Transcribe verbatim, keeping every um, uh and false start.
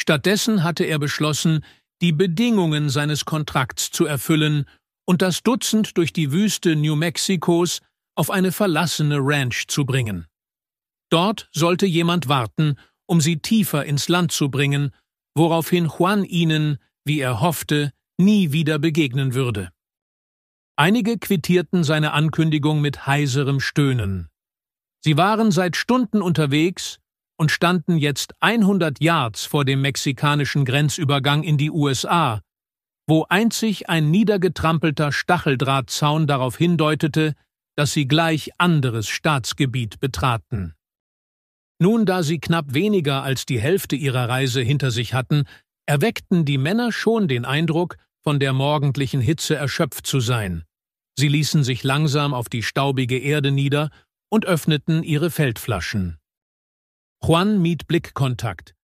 Stattdessen hatte er beschlossen, die Bedingungen seines Kontrakts zu erfüllen und das Dutzend durch die Wüste New Mexicos auf eine verlassene Ranch zu bringen. Dort sollte jemand warten, um sie tiefer ins Land zu bringen, woraufhin Juan ihnen, wie er hoffte, nie wieder begegnen würde. Einige quittierten seine Ankündigung mit heiserem Stöhnen. Sie waren seit Stunden unterwegs und standen jetzt hundert Yards vor dem mexikanischen Grenzübergang in die U S A, wo einzig ein niedergetrampelter Stacheldrahtzaun darauf hindeutete, dass sie gleich anderes Staatsgebiet betraten. Nun, da sie knapp weniger als die Hälfte ihrer Reise hinter sich hatten, erweckten die Männer schon den Eindruck, von der morgendlichen Hitze erschöpft zu sein. Sie ließen sich langsam auf die staubige Erde nieder und öffneten ihre Feldflaschen. Juan mied Blickkontakt,